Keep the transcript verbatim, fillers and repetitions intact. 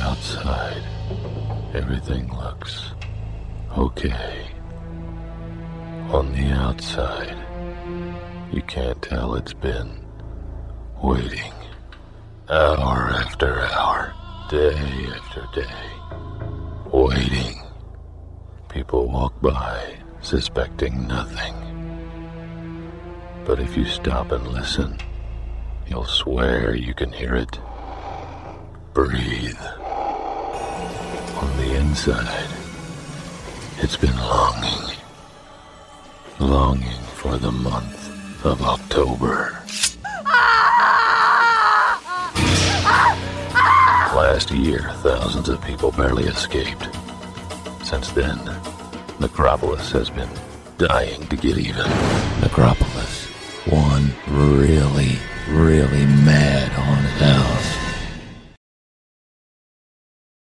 outside, everything looks okay. On the outside, you can't tell it's been waiting. Hour after hour, day after day, waiting. People walk by, suspecting nothing. But if you stop and listen, you'll swear you can hear it. Breathe. On the inside, it's been longing. Longing for the month of October. Last year, thousands of people barely escaped. Since then, Necropolis has been dying to get even. Necropolis, one really, really mad haunted house.